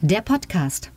der Podcast.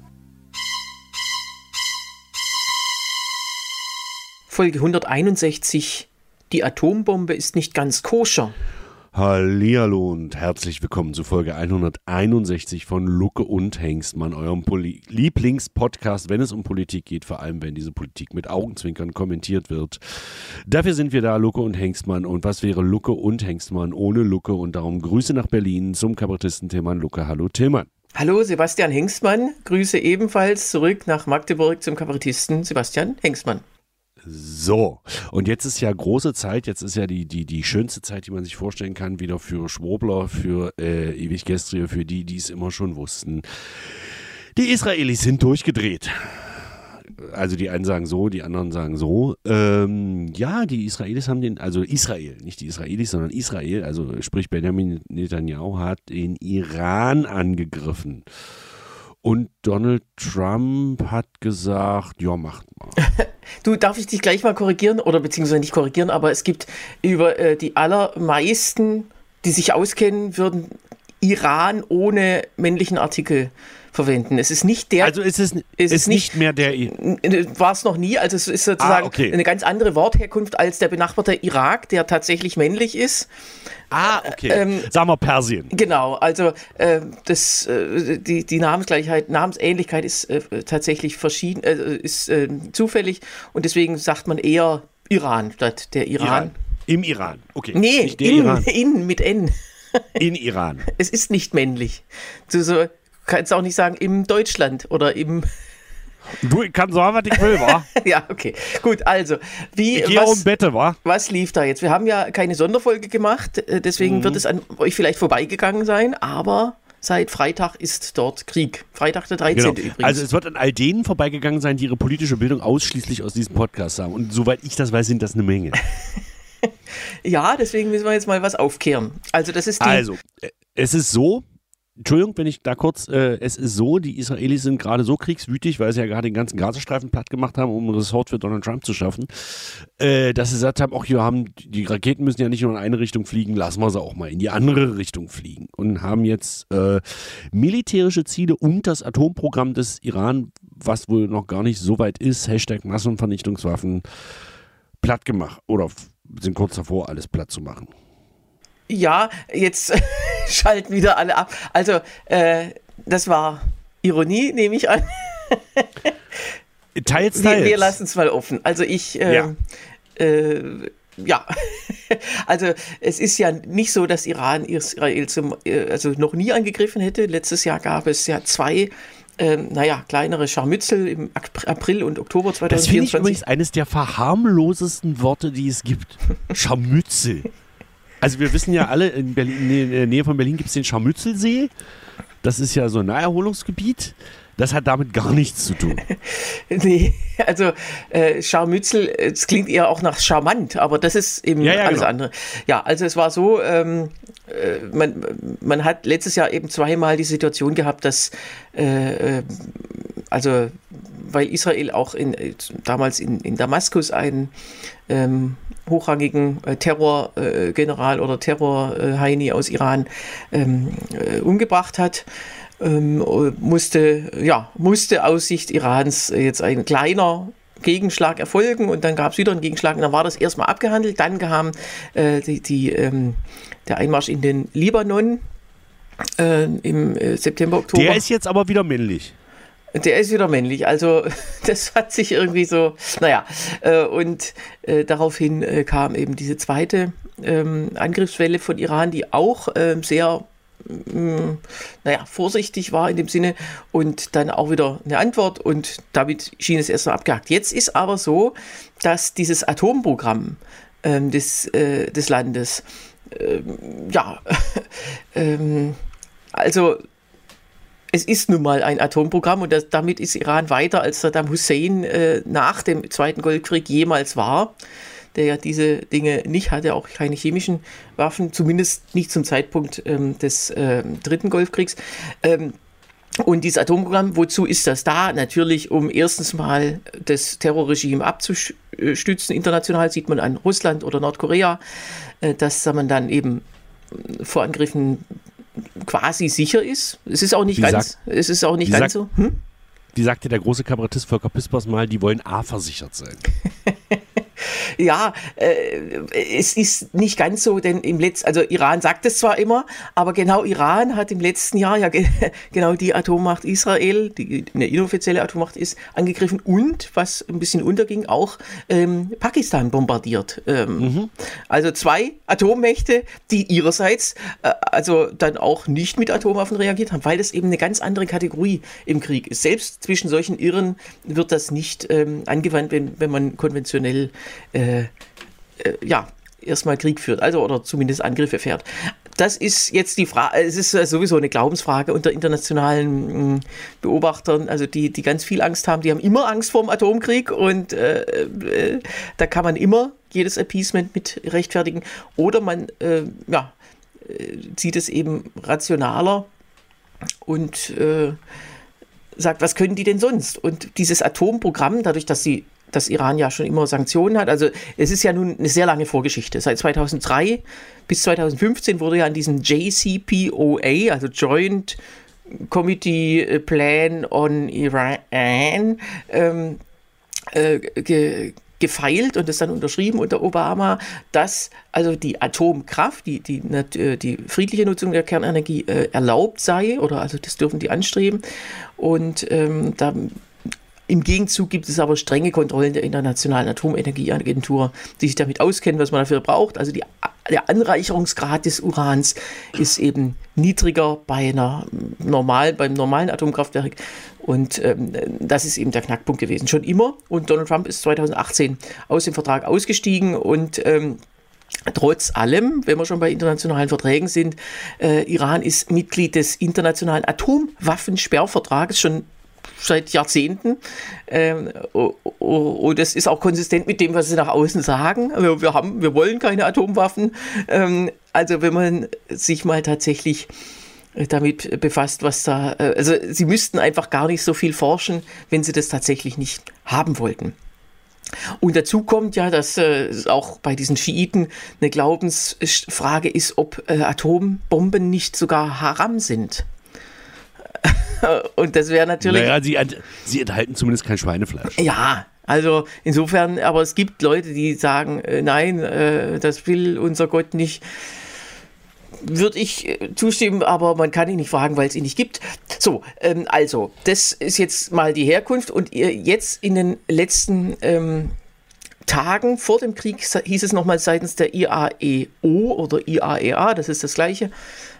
Folge 161. Die Atombombe ist nicht ganz koscher. Hallihallo und herzlich willkommen zu Folge 161 von Lucke und Hengstmann, eurem Lieblingspodcast, wenn es um Politik geht, vor allem wenn diese Politik mit Augenzwinkern kommentiert wird. Dafür sind wir da, Lucke und Hengstmann. Und was wäre Lucke und Hengstmann ohne Lucke? Und darum Grüße nach Berlin zum Kabarettisten Tillmann Lucke. Hallo Tillmann. Hallo Sebastian Hengstmann, Grüße ebenfalls zurück nach Magdeburg zum Kabarettisten Sebastian Hengstmann. So, und jetzt ist ja große Zeit, jetzt ist ja die schönste Zeit, die man sich vorstellen kann, wieder für Schwurbler, für ewig Gestrige, für die es immer schon wussten. Die Israelis sind durchgedreht. Also die einen sagen so, die anderen sagen so. Ja, die Israelis haben Israel, nicht die Israelis, sondern Israel, also sprich Benjamin Netanyahu hat den Iran angegriffen. Und Donald Trump hat gesagt, ja, macht mal. Du, darf ich dich gleich mal korrigieren? Oder beziehungsweise nicht korrigieren, aber es gibt über die allermeisten, die sich auskennen, würden Iran ohne männlichen Artikel verwenden. Es ist nicht der... Also es ist nicht mehr der... War es noch nie. Also es ist sozusagen eine ganz andere Wortherkunft als der benachbarte Irak, der tatsächlich männlich ist. Okay. Sagen wir Persien. Genau, also die Namensähnlichkeit ist tatsächlich verschieden, ist zufällig und deswegen sagt man eher Iran statt der Iran. Im Iran, okay. Nee, nicht der Iran. in mit N. In Iran. Es ist nicht männlich. Du kannst auch nicht sagen im Deutschland oder im... Du, ich kann sagen, was ich will, wa? Ja, okay. Gut, also, ich gehe um Bette, wa? Was lief da jetzt? Wir haben ja keine Sonderfolge gemacht, deswegen wird es an euch vielleicht vorbeigegangen sein, aber seit Freitag ist dort Krieg. Freitag der 13. Genau. Übrigens. Also es wird an all denen vorbeigegangen sein, die ihre politische Bildung ausschließlich aus diesem Podcast haben. Und soweit ich das weiß, sind das eine Menge. Ja, deswegen müssen wir jetzt mal was aufkehren. Also das ist es ist so, Entschuldigung, wenn ich da kurz, es ist so, die Israelis sind gerade so kriegswütig, weil sie ja gerade den ganzen Gazastreifen platt gemacht haben, um ein Ressort für Donald Trump zu schaffen, dass sie gesagt haben, die Raketen müssen ja nicht nur in eine Richtung fliegen, lassen wir sie auch mal in die andere Richtung fliegen. Und haben jetzt militärische Ziele und das Atomprogramm des Iran, was wohl noch gar nicht so weit ist, # Massenvernichtungswaffen, platt gemacht oder sind kurz davor, alles platt zu machen. Ja, jetzt schalten wieder alle ab. Also, das war Ironie, nehme ich an. Teils. Wir lassen es mal offen. Also ja, also es ist ja nicht so, dass Iran Israel noch nie angegriffen hätte. Letztes Jahr gab es ja 2 kleinere Scharmützel im April und Oktober 2024. Das finde ich übrigens eines der verharmlosesten Worte, die es gibt. Scharmützel. Also wir wissen ja alle, in der Nähe von Berlin gibt es den Scharmützelsee. Das ist ja so ein Naherholungsgebiet. Das hat damit gar nichts zu tun. Nee, also Scharmützel, es klingt eher auch nach charmant, aber das ist eben alles andere. Ja, also es war so, man hat letztes Jahr eben zweimal die Situation gehabt, dass weil Israel auch damals in Damaskus einen hochrangigen Terrorgeneral oder Terror-Heini aus Iran umgebracht hat, musste aus Sicht Irans jetzt ein kleiner Gegenschlag erfolgen und dann gab es wieder einen Gegenschlag und dann war das erstmal abgehandelt. Dann kam der Einmarsch in den Libanon im September, Oktober. Der ist jetzt aber wieder männlich. Der ist wieder männlich, also das hat sich irgendwie so, und daraufhin kam eben diese zweite Angriffswelle von Iran, die auch sehr vorsichtig war in dem Sinne und dann auch wieder eine Antwort und damit schien es erstmal abgehakt. Jetzt ist aber so, dass dieses Atomprogramm des Landes, es ist nun mal ein Atomprogramm und damit ist Iran weiter, als Saddam Hussein nach dem Zweiten Golfkrieg jemals war, der ja diese Dinge nicht hatte, auch keine chemischen Waffen, zumindest nicht zum Zeitpunkt des Dritten Golfkriegs. Und dieses Atomprogramm, wozu ist das da? Natürlich, um erstens mal das Terrorregime abzustützen. International sieht man an Russland oder Nordkorea, dass man dann eben vor Angriffen quasi sicher ist. Es ist auch nicht ganz so. Wie sagte der große Kabarettist Volker Pispers mal, die wollen versichert sein. Ja, es ist nicht ganz so, denn also Iran sagt es zwar immer, aber genau Iran hat im letzten Jahr ja genau die Atommacht Israel, die eine inoffizielle Atommacht ist, angegriffen und, was ein bisschen unterging, auch Pakistan bombardiert. Also 2 Atommächte, die ihrerseits also dann auch nicht mit Atomwaffen reagiert haben, weil das eben eine ganz andere Kategorie im Krieg ist. Selbst zwischen solchen Irren wird das nicht angewandt, wenn man konventionell erstmal Krieg führt, also oder zumindest Angriffe fährt. Das ist jetzt die Frage, es ist sowieso eine Glaubensfrage unter internationalen Beobachtern, also die ganz viel Angst haben, die haben immer Angst vor dem Atomkrieg und da kann man immer jedes Appeasement mit rechtfertigen oder man sieht es eben rationaler und sagt, was können die denn sonst? Und dieses Atomprogramm, dadurch, dass Iran ja schon immer Sanktionen hat. Also es ist ja nun eine sehr lange Vorgeschichte. Seit 2003 bis 2015 wurde ja an diesem JCPOA, also Joint Committee Plan on Iran, gefeilt und das dann unterschrieben unter Obama, dass also die Atomkraft, die friedliche Nutzung der Kernenergie erlaubt sei oder also das dürfen die anstreben und im Gegenzug gibt es aber strenge Kontrollen der Internationalen Atomenergieagentur, die sich damit auskennen, was man dafür braucht. Also der Anreicherungsgrad des Urans ist eben niedriger beim normalen Atomkraftwerk. Und das ist eben der Knackpunkt gewesen. Schon immer. Und Donald Trump ist 2018 aus dem Vertrag ausgestiegen und trotz allem, wenn wir schon bei internationalen Verträgen sind, Iran ist Mitglied des Internationalen Atomwaffensperrvertrages schon seit Jahrzehnten. Und das ist auch konsistent mit dem, was sie nach außen sagen. Also wir wollen keine Atomwaffen. Also wenn man sich mal tatsächlich damit befasst, also sie müssten einfach gar nicht so viel forschen, wenn sie das tatsächlich nicht haben wollten. Und dazu kommt ja, dass auch bei diesen Schiiten eine Glaubensfrage ist, ob Atombomben nicht sogar haram sind. Und das wäre natürlich... Naja, sie enthalten zumindest kein Schweinefleisch. Ja, also insofern, aber es gibt Leute, die sagen, nein, das will unser Gott nicht. Würde ich zustimmen, aber man kann ihn nicht fragen, weil es ihn nicht gibt. So, also, das ist jetzt mal die Herkunft und jetzt in den letzten Tagen vor dem Krieg hieß es nochmal seitens der IAEO oder IAEA, das ist das Gleiche,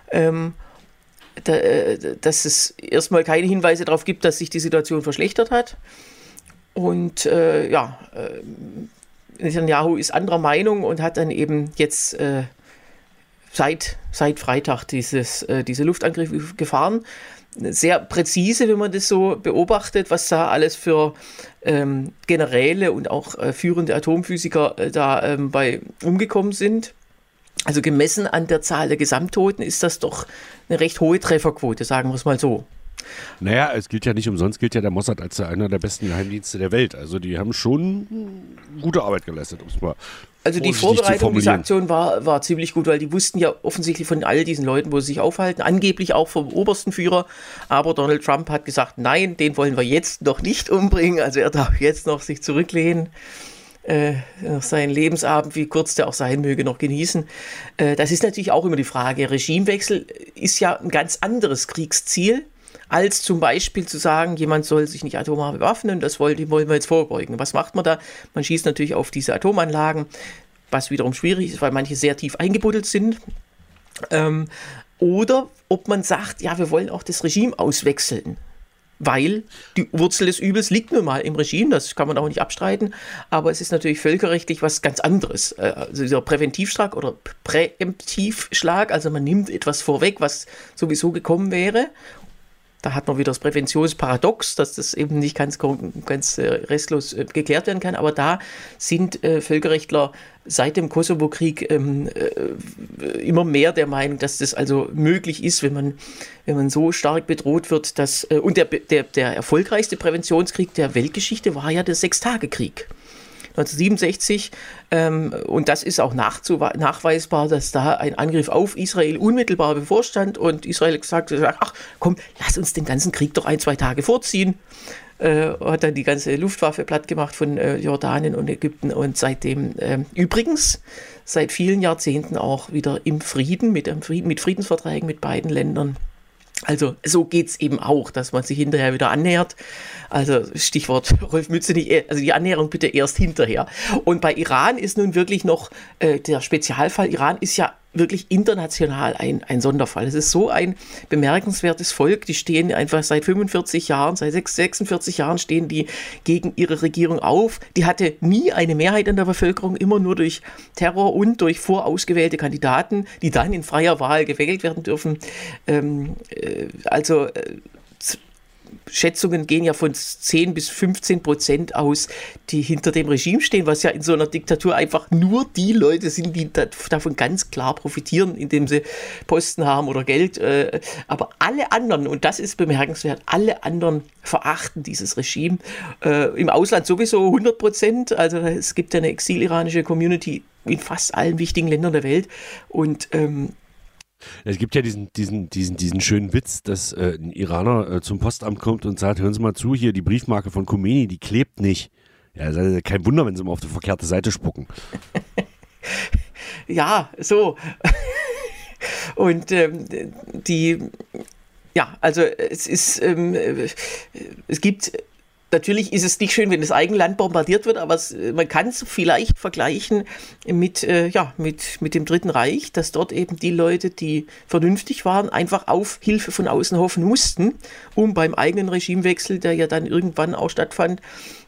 dass es erstmal keine Hinweise darauf gibt, dass sich die Situation verschlechtert hat. Und Netanyahu ist anderer Meinung und hat dann eben jetzt seit Freitag diese Luftangriffe gefahren. Sehr präzise, wenn man das so beobachtet, was da alles für Generäle und auch führende Atomphysiker da bei umgekommen sind. Also gemessen an der Zahl der Gesamttoten ist das doch eine recht hohe Trefferquote, sagen wir es mal so. Naja, es gilt ja nicht umsonst, gilt ja der Mossad als einer der besten Geheimdienste der Welt. Also die haben schon gute Arbeit geleistet, um es mal also die Vorbereitung dieser Aktion war ziemlich gut, weil die wussten ja offensichtlich von all diesen Leuten, wo sie sich aufhalten, angeblich auch vom obersten Führer, aber Donald Trump hat gesagt, nein, den wollen wir jetzt noch nicht umbringen, also er darf jetzt noch sich zurücklehnen. Noch seinen Lebensabend, wie kurz der auch sein möge, noch genießen. Das ist natürlich auch immer die Frage. Regimewechsel ist ja ein ganz anderes Kriegsziel, als zum Beispiel zu sagen, jemand soll sich nicht atomar bewaffnen und das wollen wir jetzt vorbeugen. Was macht man da? Man schießt natürlich auf diese Atomanlagen, was wiederum schwierig ist, weil manche sehr tief eingebuddelt sind. Oder ob man sagt, ja, wir wollen auch das Regime auswechseln. Weil die Wurzel des Übels liegt nun mal im Regime, das kann man auch nicht abstreiten, aber es ist natürlich völkerrechtlich was ganz anderes. Also dieser Präventivschlag oder Präemptivschlag, also man nimmt etwas vorweg, was sowieso gekommen wäre. Da hat man wieder das Präventionsparadox, dass das eben nicht ganz restlos geklärt werden kann. Aber da sind Völkerrechtler seit dem Kosovo-Krieg immer mehr der Meinung, dass das also möglich ist, wenn man so stark bedroht wird, dass und der erfolgreichste Präventionskrieg der Weltgeschichte war ja der Sechstagekrieg. 1967. Und das ist auch nachweisbar, dass da ein Angriff auf Israel unmittelbar bevorstand und Israel gesagt hat, ach komm, lass uns den ganzen Krieg doch 1-2 Tage vorziehen. Hat dann die ganze Luftwaffe platt gemacht von Jordanien und Ägypten und seitdem übrigens seit vielen Jahrzehnten auch wieder im Frieden, mit Friedensverträgen mit beiden Ländern. Also so geht es eben auch, dass man sich hinterher wieder annähert. Also Stichwort Rolf Mützenich, also die Annäherung bitte erst hinterher. Und bei Iran ist nun wirklich noch der Spezialfall. Iran ist ja wirklich international ein Sonderfall. Es ist so ein bemerkenswertes Volk. Die stehen einfach seit 46 Jahren, seit 46 Jahren stehen die gegen ihre Regierung auf. Die hatte nie eine Mehrheit in der Bevölkerung, immer nur durch Terror und durch vorausgewählte Kandidaten, die dann in freier Wahl gewählt werden dürfen. Schätzungen gehen ja von 10-15% aus, die hinter dem Regime stehen, was ja in so einer Diktatur einfach nur die Leute sind, die davon ganz klar profitieren, indem sie Posten haben oder Geld. Aber alle anderen, und das ist bemerkenswert, alle anderen verachten dieses Regime. Im Ausland sowieso 100%. Also es gibt ja eine exil-iranische Community in fast allen wichtigen Ländern der Welt. Und es gibt ja diesen schönen Witz, dass ein Iraner zum Postamt kommt und sagt, hören Sie mal zu, hier die Briefmarke von Khomeini, die klebt nicht. Ja, das ist kein Wunder, wenn sie mal auf die verkehrte Seite spucken. Ja, so. Und also es gibt... Natürlich ist es nicht schön, wenn das eigene Land bombardiert wird, aber man kann es vielleicht vergleichen mit dem Dritten Reich, dass dort eben die Leute, die vernünftig waren, einfach auf Hilfe von außen hoffen mussten, um beim eigenen Regimewechsel, der ja dann irgendwann auch stattfand.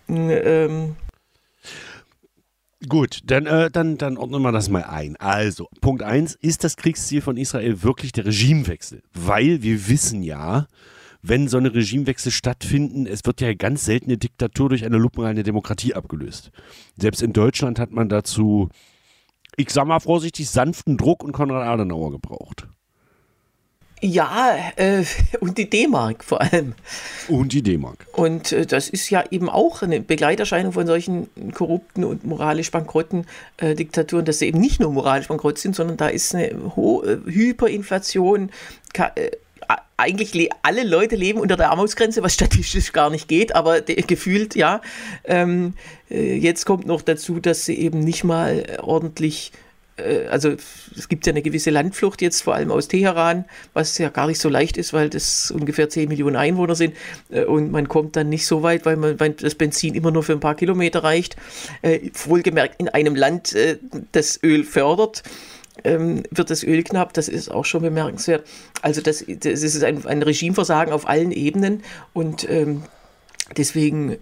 Gut, dann ordnen wir das mal ein. Also, Punkt 1, ist das Kriegsziel von Israel wirklich der Regimewechsel? Weil wir wissen ja, wenn so eine Regimewechsel stattfinden, es wird ja ganz selten eine Diktatur durch eine lupenreine Demokratie abgelöst. Selbst in Deutschland hat man dazu, ich sag mal vorsichtig, sanften Druck und Konrad Adenauer gebraucht. Ja, und die D-Mark vor allem. Und die D-Mark. Und das ist ja eben auch eine Begleiterscheinung von solchen korrupten und moralisch bankrotten Diktaturen, dass sie eben nicht nur moralisch bankrott sind, sondern da ist eine Hyperinflation. Eigentlich alle Leute leben unter der Armutsgrenze, was statistisch gar nicht geht, aber gefühlt, ja. Jetzt kommt noch dazu, dass sie eben nicht mal ordentlich, also es gibt ja eine gewisse Landflucht jetzt, vor allem aus Teheran, was ja gar nicht so leicht ist, weil das ungefähr 10 Millionen Einwohner sind und man kommt dann nicht so weit, weil das Benzin immer nur für ein paar Kilometer reicht. Wohlgemerkt in einem Land, das Öl fördert. Wird das Öl knapp, das ist auch schon bemerkenswert. Also das ist ein Regimeversagen auf allen Ebenen und deswegen,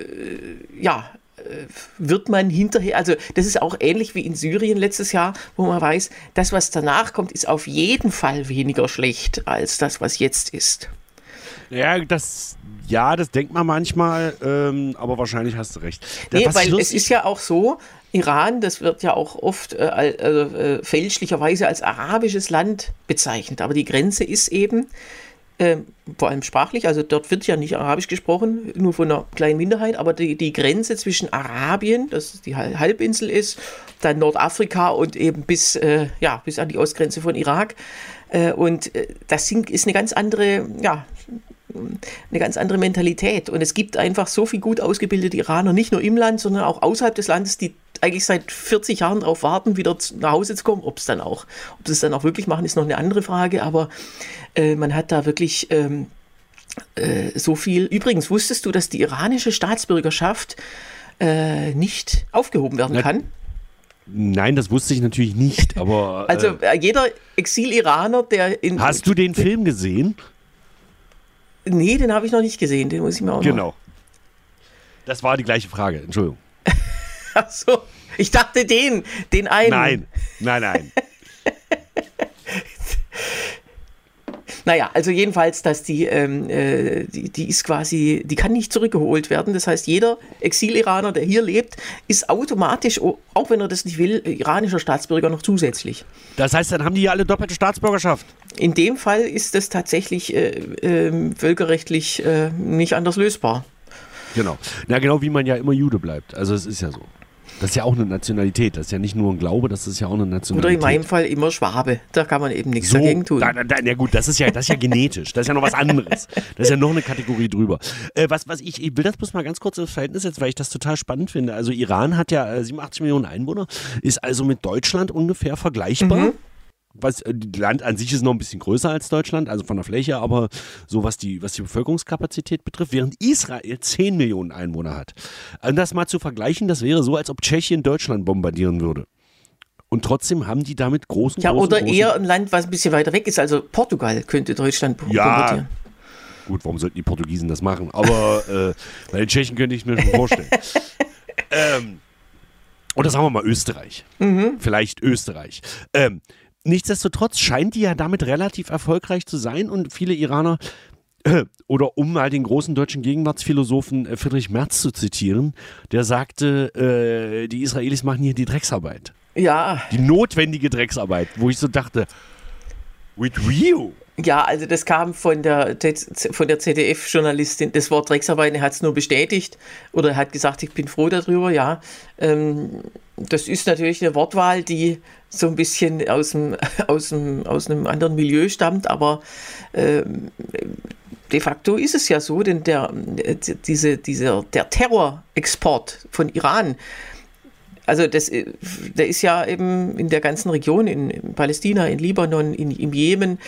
wird man hinterher, also das ist auch ähnlich wie in Syrien letztes Jahr, wo man weiß, das, was danach kommt, ist auf jeden Fall weniger schlecht als das, was jetzt ist. Ja, das denkt man manchmal, aber wahrscheinlich hast du recht. Weil es ist ja auch so, Iran, das wird ja auch oft fälschlicherweise als arabisches Land bezeichnet, aber die Grenze ist eben, vor allem sprachlich, also dort wird ja nicht Arabisch gesprochen, nur von einer kleinen Minderheit, aber die Grenze zwischen Arabien, das die Halbinsel ist, dann Nordafrika und eben bis an die Ostgrenze von Irak. Und das ist eine ganz andere Mentalität. Und es gibt einfach so viel gut ausgebildete Iraner, nicht nur im Land, sondern auch außerhalb des Landes, die eigentlich seit 40 Jahren darauf warten, wieder nach Hause zu kommen. Ob sie es dann auch wirklich machen, ist noch eine andere Frage. Aber man hat da wirklich so viel. Übrigens, wusstest du, dass die iranische Staatsbürgerschaft nicht aufgehoben werden kann? Nein, das wusste ich natürlich nicht, aber... Also jeder Exil-Iraner, der in... Hast du den Film gesehen? Nee, den habe ich noch nicht gesehen, den muss ich mir auch Genau. Das war die gleiche Frage, Entschuldigung. Ach so, ich dachte den einen. Nein. Naja, also jedenfalls, dass die ist quasi, die kann nicht zurückgeholt werden. Das heißt, jeder Exil-Iraner, der hier lebt, ist automatisch, auch wenn er das nicht will, iranischer Staatsbürger noch zusätzlich. Das heißt, dann haben die ja alle doppelte Staatsbürgerschaft. In dem Fall ist das tatsächlich völkerrechtlich nicht anders lösbar. Genau. Na, genau wie man ja immer Jude bleibt. Also es ist ja so. Das ist ja auch eine Nationalität, das ist ja nicht nur ein Glaube, das ist ja auch eine Nationalität. Oder in meinem Fall immer Schwabe, da kann man eben nichts dagegen tun. Ja gut, das ist ja genetisch, das ist ja noch was anderes. Das ist ja noch eine Kategorie drüber. Ich will das bloß mal ganz kurz ins Verhältnis setzen, weil ich das total spannend finde. Also Iran hat ja 87 Millionen Einwohner, ist also mit Deutschland ungefähr vergleichbar. Mhm. Das Land an sich ist noch ein bisschen größer als Deutschland, also von der Fläche, aber so was die Bevölkerungskapazität betrifft, während Israel 10 Millionen Einwohner hat. Um das mal zu vergleichen, das wäre so, als ob Tschechien Deutschland bombardieren würde. Und trotzdem haben die damit großen... Ja, oder eher ein Land, was ein bisschen weiter weg ist, also Portugal könnte Deutschland bombardieren. Gut, warum sollten die Portugiesen das machen? Aber bei den Tschechen könnte ich mir schon vorstellen. Oder sagen wir mal Österreich. Vielleicht Österreich. Nichtsdestotrotz scheint die ja damit relativ erfolgreich zu sein und viele Iraner, oder um mal den großen deutschen Gegenwartsphilosophen Friedrich Merz zu zitieren, der sagte, die Israelis machen hier die Drecksarbeit. Ja. Die notwendige Drecksarbeit, wo ich so dachte, with you? Ja, also das kam von der ZDF-Journalistin, das Wort Drecksarbeit, er hat es nur bestätigt oder er hat gesagt, ich bin froh darüber, ja. Das ist natürlich eine Wortwahl, die so ein bisschen aus einem anderen Milieu stammt, aber de facto ist es ja so, denn der Terrorexport von Iran, also der ist ja eben in der ganzen Region, in Palästina, in Libanon, im Jemen,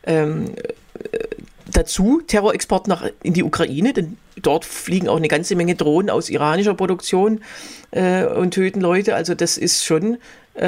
dazu Terrorexport in die Ukraine, denn dort fliegen auch eine ganze Menge Drohnen aus iranischer Produktion und töten Leute. Also das ist schon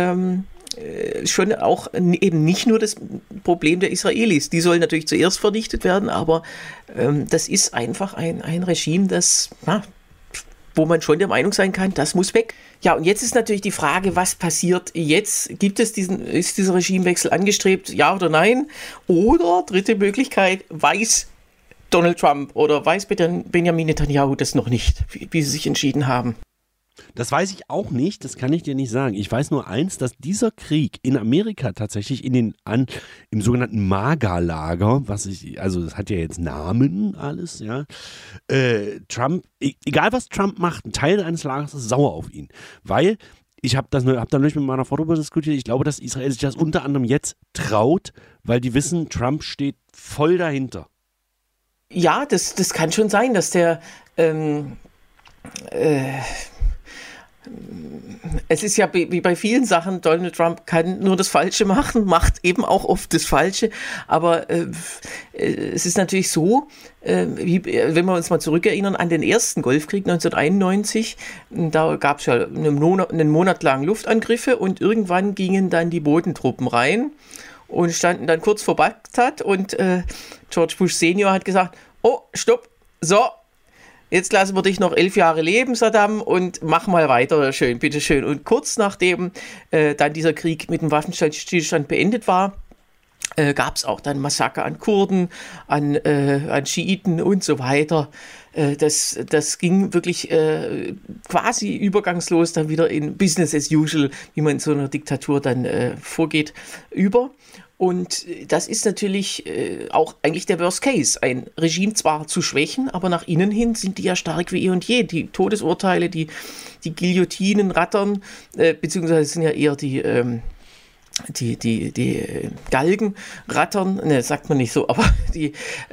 auch eben nicht nur das Problem der Israelis. Die sollen natürlich zuerst vernichtet werden, aber das ist einfach ein Regime, wo man schon der Meinung sein kann, das muss weg. Ja, und jetzt ist natürlich die Frage, was passiert jetzt? Ist dieser Regimewechsel angestrebt, ja oder nein? Oder, dritte Möglichkeit, weiß Donald Trump oder weiß Benjamin Netanyahu das noch nicht, wie sie sich entschieden haben? Das weiß ich auch nicht, das kann ich dir nicht sagen. Ich weiß nur eins, dass dieser Krieg in Amerika tatsächlich im sogenannten MAGA-Lager, also das hat ja jetzt Namen alles, ja, Trump, egal was Trump macht, ein Teil eines Lagers ist sauer auf ihn, weil ich habe da neulich mit meiner Frau darüber diskutiert, ich glaube, dass Israel sich das unter anderem jetzt traut, weil die wissen, Trump steht voll dahinter. Ja, das kann schon sein, dass der es ist ja wie bei vielen Sachen, Donald Trump kann nur das Falsche machen, macht eben auch oft das Falsche, aber es ist natürlich so, wenn wir uns mal zurückerinnern an den ersten Golfkrieg 1991, da gab es ja einen Monat lang Luftangriffe und irgendwann gingen dann die Bodentruppen rein und standen dann kurz vor Bagdad und George Bush Senior hat gesagt, oh, stopp, so, jetzt lassen wir dich noch 11 Jahre leben, Saddam, und mach mal weiter, schön, bitteschön. Und kurz nachdem dann dieser Krieg mit dem Waffenstillstand beendet war, gab es auch dann Massaker an Kurden, an Schiiten und so weiter. Das ging wirklich quasi übergangslos dann wieder in Business as usual, wie man in so einer Diktatur dann vorgeht, über. Und das ist natürlich auch eigentlich der Worst Case. Ein Regime zwar zu schwächen, aber nach innen hin sind die ja stark wie eh und je. Die Todesurteile, die Guillotinen rattern, beziehungsweise sind ja eher die Galgen rattern, ne, sagt man nicht so, aber die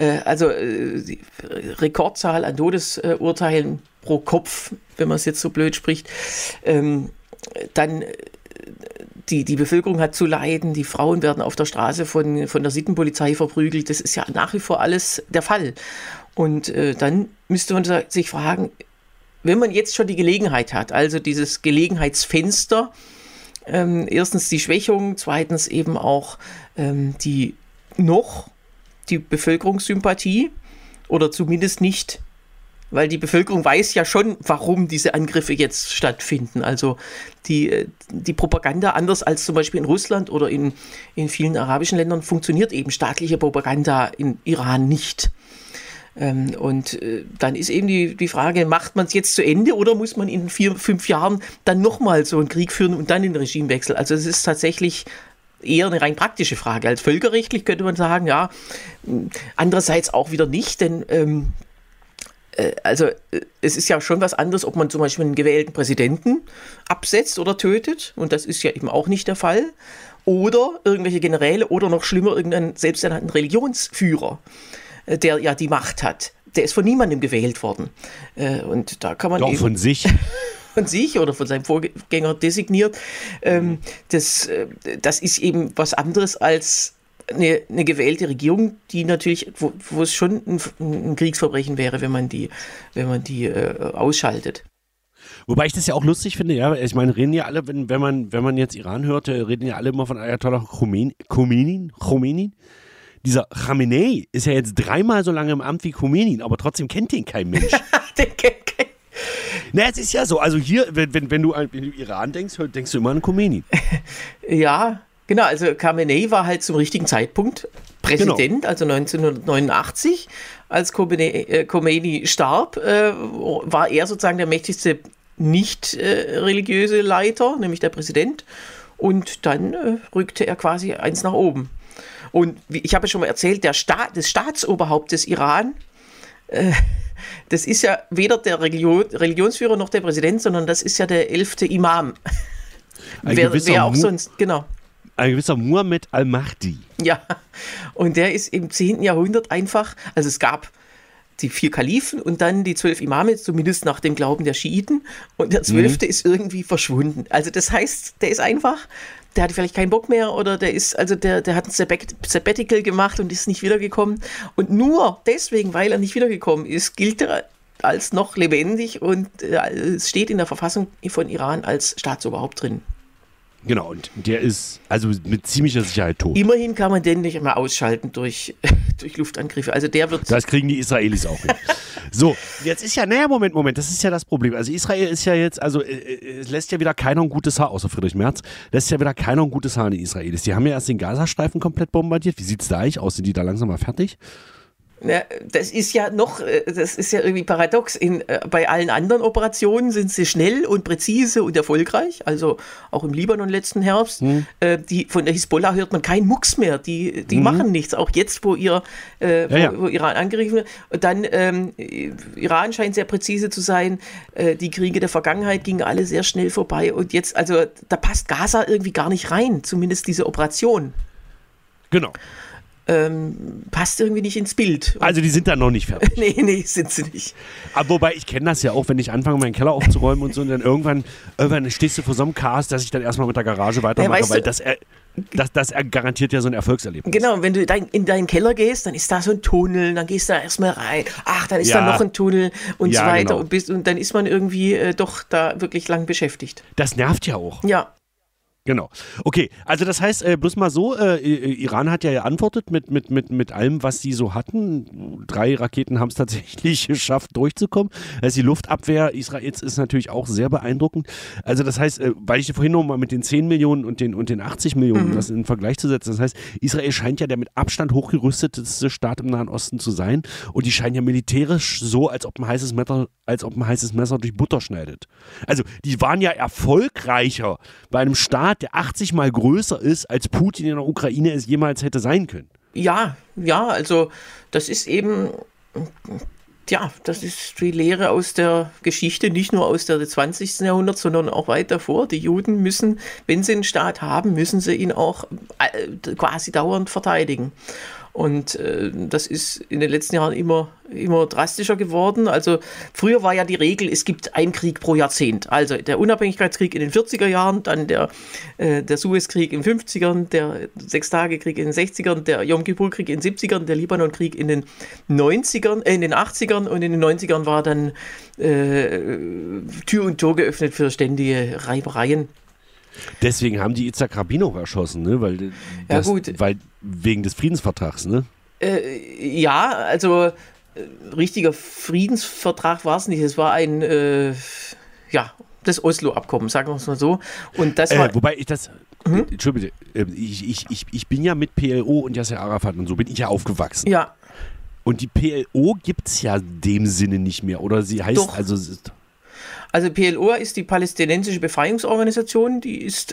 Rekordzahl an Todesurteilen pro Kopf, wenn man es jetzt so blöd spricht, dann die Bevölkerung hat zu leiden, die Frauen werden auf der Straße von der Sittenpolizei verprügelt, das ist ja nach wie vor alles der Fall. Und dann müsste man sich fragen, wenn man jetzt schon die Gelegenheit hat, also dieses Gelegenheitsfenster, erstens die Schwächung, zweitens eben auch die Bevölkerungssympathie oder zumindest nicht, weil die Bevölkerung weiß ja schon, warum diese Angriffe jetzt stattfinden. Also die Propaganda, anders als zum Beispiel in Russland oder in vielen arabischen Ländern, funktioniert eben staatliche Propaganda in Iran nicht. Und dann ist eben die Frage, macht man es jetzt zu Ende oder muss man in 4-5 Jahren dann nochmal so einen Krieg führen und dann den Regimewechsel? Also es ist tatsächlich eher eine rein praktische Frage. Als völkerrechtlich könnte man sagen, ja, andererseits auch wieder nicht, denn Also es ist ja schon was anderes, ob man zum Beispiel einen gewählten Präsidenten absetzt oder tötet, und das ist ja eben auch nicht der Fall, oder irgendwelche Generäle oder noch schlimmer, irgendeinen selbsternannten Religionsführer, der ja die Macht hat. Der ist von niemandem gewählt worden. Und da kann man Doch, von sich. Von sich oder von seinem Vorgänger designiert. Das ist eben was anderes als eine gewählte Regierung, die natürlich, wo es schon ein Kriegsverbrechen wäre, wenn man die ausschaltet. Wobei ich das ja auch lustig finde, ja, ich meine, reden ja alle, wenn man jetzt Iran hört, reden ja alle immer von Ayatollah Khomeini. Dieser Khamenei ist ja jetzt 3-mal so lange im Amt wie Khomeini, aber trotzdem kennt den kein Mensch. Den kennt kein. Na, es ist ja so, also hier, wenn du Iran denkst du immer an Khomeini. Ja, genau, also Khamenei war halt zum richtigen Zeitpunkt Präsident, genau. Also 1989, als Khomeini starb, war er sozusagen der mächtigste nicht religiöse Leiter, nämlich der Präsident, und dann rückte er quasi eins nach oben. Und ich habe ja schon mal erzählt, das Staatsoberhaupt des Iran, das ist ja weder der Religionsführer noch der Präsident, sondern das ist ja der 11. Imam. Wer auch sonst, genau. Ein gewisser Muhammad al-Mahdi. Ja, und der ist im 10. Jahrhundert einfach, also es gab die 4 Kalifen und dann die 12 Imame, zumindest nach dem Glauben der Schiiten, und der 12. ist irgendwie verschwunden. Also das heißt, der ist einfach, der hatte vielleicht keinen Bock mehr oder der hat ein Sabbatical gemacht und ist nicht wiedergekommen. Und nur deswegen, weil er nicht wiedergekommen ist, gilt er als noch lebendig und es steht in der Verfassung von Iran als Staatsoberhaupt drin. Genau, und der ist also mit ziemlicher Sicherheit tot. Immerhin kann man den nicht immer ausschalten durch Luftangriffe. Also der wird. Das kriegen die Israelis auch hin. So, jetzt ist ja, Moment, das ist ja das Problem. Also Israel ist ja jetzt, also es lässt ja wieder keiner ein gutes Haar, außer Friedrich Merz, lässt ja wieder keiner ein gutes Haar in die Israelis. Die haben ja erst den Gazastreifen komplett bombardiert. Wie sieht es da eigentlich aus? Sind die da langsam mal fertig? Ja, das ist ja irgendwie paradox. Bei allen anderen Operationen sind sie schnell und präzise und erfolgreich. Also auch im Libanon letzten Herbst. Von der Hisbollah hört man keinen Mucks mehr. Die machen nichts. Auch jetzt, wo Iran angegriffen wird. Und dann, Iran scheint sehr präzise zu sein. Die Kriege der Vergangenheit gingen alle sehr schnell vorbei. Und jetzt, also da passt Gaza irgendwie gar nicht rein. Zumindest diese Operation. Genau. Passt irgendwie nicht ins Bild. Also die sind da noch nicht fertig. Nee, sind sie nicht. Aber wobei, ich kenne das ja auch, wenn ich anfange, meinen Keller aufzuräumen und so, und dann irgendwann stehst du vor so einem Cast, dass ich dann erstmal mit der Garage weitermache, weil das garantiert ja so ein Erfolgserlebnis. Genau, wenn du in deinen Keller gehst, dann ist da so ein Tunnel, dann gehst du da erstmal rein, dann ist da noch ein Tunnel und so weiter. Genau. Und dann ist man irgendwie doch da wirklich lang beschäftigt. Das nervt ja auch. Ja. Genau. Okay, also das heißt, bloß mal so, Iran hat ja geantwortet mit allem, was sie so hatten. 3 Raketen haben es tatsächlich geschafft, durchzukommen. Also die Luftabwehr Israels ist natürlich auch sehr beeindruckend. Also das heißt, weil ich vorhin noch mal mit den 10 Millionen und den 80 Millionen das in Vergleich zu setzen, das heißt, Israel scheint ja der mit Abstand hochgerüstetste Staat im Nahen Osten zu sein, und die scheinen ja militärisch so, als ob ein heißes Messer durch Butter schneidet. Also die waren ja erfolgreicher bei einem Staat, der 80 Mal größer ist, als Putin in der Ukraine es jemals hätte sein können. Ja, also das ist eben, das ist die Lehre aus der Geschichte, nicht nur aus der 20. Jahrhundert, sondern auch weit davor. Die Juden müssen, wenn sie einen Staat haben, müssen sie ihn auch quasi dauernd verteidigen. Und das ist in den letzten Jahren immer drastischer geworden. Also früher war ja die Regel, es gibt einen Krieg pro Jahrzehnt. Also der Unabhängigkeitskrieg in den 40er Jahren, dann der Suezkrieg in den 50ern, der Sechstagekrieg in den 60ern, der Yom Kippur-Krieg in den 70ern, der Libanonkrieg in den 80ern, und in den 90ern war dann Tür und Tor geöffnet für ständige Reibereien. Deswegen haben die Itzhak Rabin auch erschossen, ne? Weil wegen des Friedensvertrags, ne? Richtiger Friedensvertrag war es nicht. Es war das Oslo-Abkommen, sagen wir es mal so. Und das war. Wobei ich das. Entschuldigung, ich bin ja mit PLO und Yasser Arafat und so bin ich ja aufgewachsen. Ja. Und die PLO gibt es ja in dem Sinne nicht mehr, oder sie heißt Doch. Also PLO ist die palästinensische Befreiungsorganisation, die ist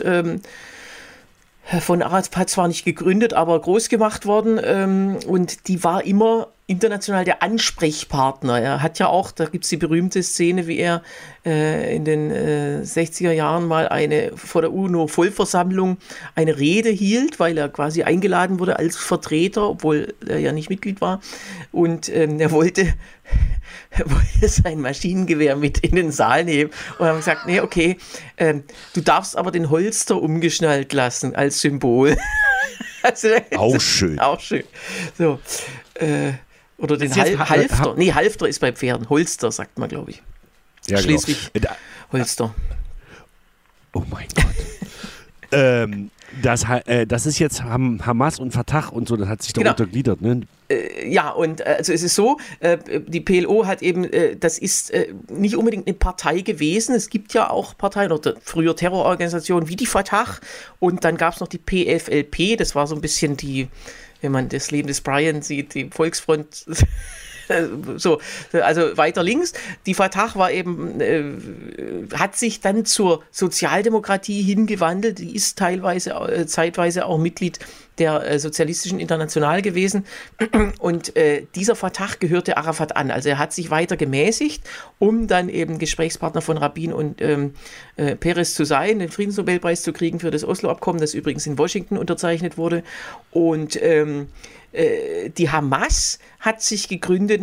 von Arafat zwar nicht gegründet, aber groß gemacht worden, und die war immer international der Ansprechpartner. Er hat ja auch, da gibt es die berühmte Szene, wie er in den 60er Jahren mal vor der UNO-Vollversammlung eine Rede hielt, weil er quasi eingeladen wurde als Vertreter, obwohl er ja nicht Mitglied war. Und er wollte sein Maschinengewehr mit in den Saal nehmen und haben gesagt, nee, okay, du darfst aber den Holster umgeschnallt lassen als Symbol. Also, auch schön. Auch schön. So, oder den Halfter. Nee, Halfter ist bei Pferden. Holster, sagt man, glaube ich. Ja, Schleswig Holster. Oh mein Gott. Das ist jetzt Hamas und Fatah und so, das hat sich da untergliedert, ne? Ja, und also es ist so, die PLO hat eben, das ist nicht unbedingt eine Partei gewesen. Es gibt ja auch Parteien oder früher Terrororganisationen wie die Fatah und dann gab es noch die PFLP, das war so ein bisschen die, wenn man das Leben des Brian sieht, die Volksfront. So, also weiter links. Die Fatah war eben, hat sich dann zur Sozialdemokratie hingewandelt. Die ist zeitweise auch Mitglied der Sozialistischen International gewesen. Und dieser Fatah gehörte Arafat an. Also er hat sich weiter gemäßigt, um dann eben Gesprächspartner von Rabin und Peres zu sein, den Friedensnobelpreis zu kriegen für das Oslo-Abkommen, das übrigens in Washington unterzeichnet wurde. Und die Hamas hat sich gegründet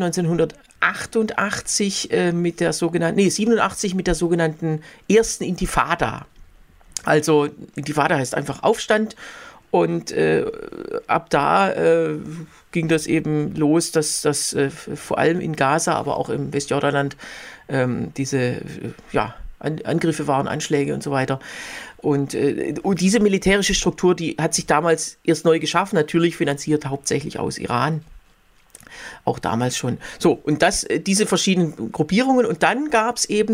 1988 mit der sogenannten, 87 mit der sogenannten ersten Intifada. Also Intifada heißt einfach Aufstand und ab da ging das eben los, dass vor allem in Gaza, aber auch im Westjordanland diese Angriffe waren, Anschläge und so weiter. Und diese militärische Struktur, die hat sich damals erst neu geschaffen, natürlich finanziert hauptsächlich aus Iran. Auch damals schon. So, und diese verschiedenen Gruppierungen. Und dann gab es eben